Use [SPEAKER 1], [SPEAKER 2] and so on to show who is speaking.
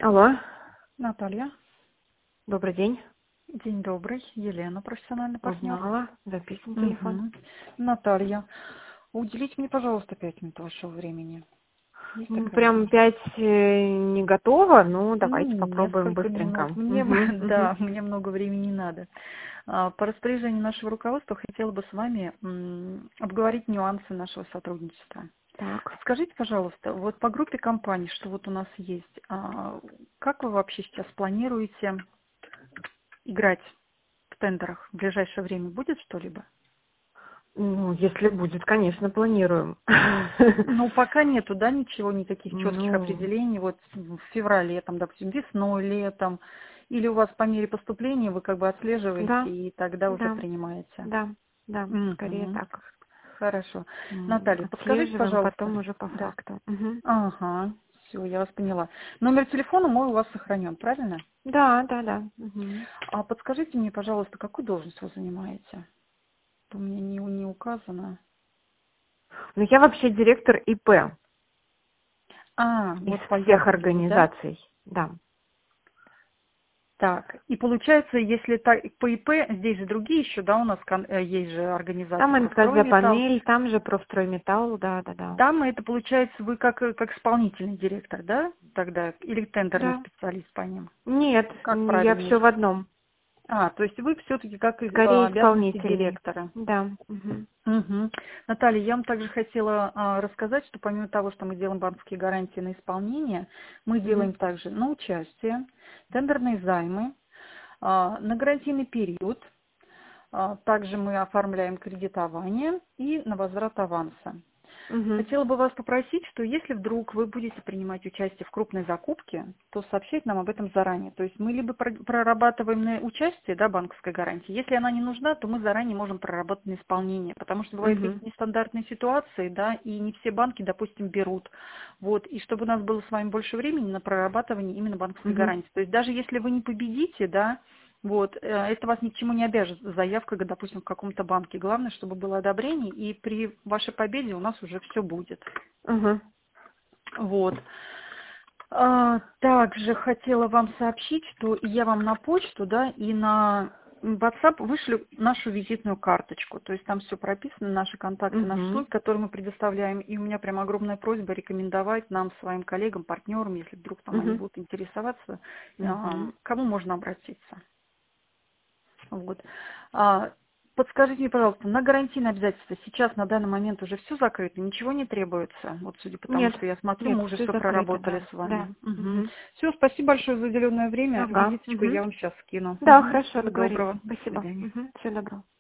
[SPEAKER 1] Алло,
[SPEAKER 2] Наталья,
[SPEAKER 1] добрый день.
[SPEAKER 2] день добрый. Елена, профессиональный партнер.
[SPEAKER 1] Узнала, записан телефон.
[SPEAKER 2] Мгм. Наталья, уделите мне, пожалуйста, 5 минут вашего времени. Есть такая
[SPEAKER 1] Прям
[SPEAKER 2] возможность?
[SPEAKER 1] 5 не готова, ну давайте
[SPEAKER 2] Ну,
[SPEAKER 1] попробуем
[SPEAKER 2] несколько
[SPEAKER 1] быстренько.
[SPEAKER 2] минут. Мне,
[SPEAKER 1] Мгм, мгм.
[SPEAKER 2] да, мне много времени не надо. По распоряжению нашего руководства хотела бы с вами обговорить нюансы нашего сотрудничества.
[SPEAKER 1] Так.
[SPEAKER 2] Скажите, пожалуйста, вот по группе компаний, что вот у нас есть, как вы вообще сейчас планируете играть в тендерах? В ближайшее время будет что-либо?
[SPEAKER 1] Ну, если будет, конечно, планируем.
[SPEAKER 2] Ну, пока нету, да, ничего, никаких четких
[SPEAKER 1] Ну,
[SPEAKER 2] определений. Вот в феврале, там, допустим, весной, летом. Или у вас по мере поступления вы как бы отслеживаете
[SPEAKER 1] да,
[SPEAKER 2] и тогда уже
[SPEAKER 1] да,
[SPEAKER 2] принимаете.
[SPEAKER 1] да, да, скорее
[SPEAKER 2] Мгм.
[SPEAKER 1] так.
[SPEAKER 2] Хорошо. Наталья, подскажите,
[SPEAKER 1] Отслеживаем,
[SPEAKER 2] пожалуйста.
[SPEAKER 1] потом уже по
[SPEAKER 2] Да.
[SPEAKER 1] факту. Мгм.
[SPEAKER 2] Ага, все, я вас поняла. Номер телефона мой у вас сохранен, правильно?
[SPEAKER 1] Да, да, да. Мгм.
[SPEAKER 2] А подскажите мне, пожалуйста, какую должность вы занимаете? У меня не указано.
[SPEAKER 1] Ну, я вообще директор ИП из
[SPEAKER 2] Вот по
[SPEAKER 1] всех
[SPEAKER 2] явке есть, да?
[SPEAKER 1] организаций. Да.
[SPEAKER 2] Так, и получается, если так, по ИП, здесь же другие еще, да, у нас есть же организации
[SPEAKER 1] Там
[SPEAKER 2] «Профстройметалл».
[SPEAKER 1] НКЗ-панель, там же профстройметалл, да, да, да.
[SPEAKER 2] Там это получается вы как исполнительный директор, да, тогда, или тендерный
[SPEAKER 1] Да.
[SPEAKER 2] специалист по ним?
[SPEAKER 1] Нет,
[SPEAKER 2] Как
[SPEAKER 1] я
[SPEAKER 2] правильнее?
[SPEAKER 1] все в одном.
[SPEAKER 2] То есть вы все-таки как
[SPEAKER 1] Скорее
[SPEAKER 2] обязанности
[SPEAKER 1] исполнительный.
[SPEAKER 2] директора.
[SPEAKER 1] Да. Мгм.
[SPEAKER 2] Мгм. Наталья, я вам также хотела рассказать, что помимо того, что мы делаем банковские гарантии на исполнение, мы
[SPEAKER 1] Мгм.
[SPEAKER 2] делаем также на участие, тендерные займы, на гарантийный период. Также мы оформляем кредитование и на возврат аванса.
[SPEAKER 1] Мгм.
[SPEAKER 2] Хотела бы вас попросить, что если вдруг вы будете принимать участие в крупной закупке, то сообщить нам об этом заранее. То есть мы либо прорабатываем на участие, да, банковской гарантии. Если она не нужна, то мы заранее можем проработать на исполнение. Потому что бывают
[SPEAKER 1] Мгм.
[SPEAKER 2] какие-то нестандартные ситуации, да, и не все банки, допустим, берут. Вот. И чтобы у нас было с вами больше времени на прорабатывание именно банковской
[SPEAKER 1] Мгм.
[SPEAKER 2] гарантии. То есть даже если вы не победите, да, вот, это вас ни к чему не обяжет, заявка, допустим, в каком-то банке. Главное, чтобы было одобрение, и при вашей победе у нас уже все будет.
[SPEAKER 1] Мгм.
[SPEAKER 2] Вот. Также хотела вам сообщить, что я вам на почту, да, и на WhatsApp вышлю нашу визитную карточку. То есть там все прописано, наши контакты, наши
[SPEAKER 1] Мгм.
[SPEAKER 2] услуги, которые мы предоставляем. И у меня прям огромная просьба рекомендовать нам, своим коллегам, партнерам, если вдруг там они
[SPEAKER 1] Мгм.
[SPEAKER 2] будут интересоваться,
[SPEAKER 1] Мгм.
[SPEAKER 2] к кому можно обратиться. Вот. А, Подскажите мне, пожалуйста, на гарантийные обязательства сейчас на данный момент уже все закрыто, ничего не требуется? Вот судя по тому,
[SPEAKER 1] Нет,
[SPEAKER 2] что я смотрю,
[SPEAKER 1] нет,
[SPEAKER 2] мы уже
[SPEAKER 1] все
[SPEAKER 2] все
[SPEAKER 1] закрыто,
[SPEAKER 2] проработали
[SPEAKER 1] да.
[SPEAKER 2] с вами.
[SPEAKER 1] Да. Мгм.
[SPEAKER 2] Все, спасибо большое за уделенное время.
[SPEAKER 1] Ага.
[SPEAKER 2] Визиточку
[SPEAKER 1] Мгм.
[SPEAKER 2] я вам сейчас скину.
[SPEAKER 1] Да, хорошо,
[SPEAKER 2] Всего
[SPEAKER 1] договорились.
[SPEAKER 2] доброго. До
[SPEAKER 1] Спасибо.
[SPEAKER 2] свидания.
[SPEAKER 1] Всего доброго.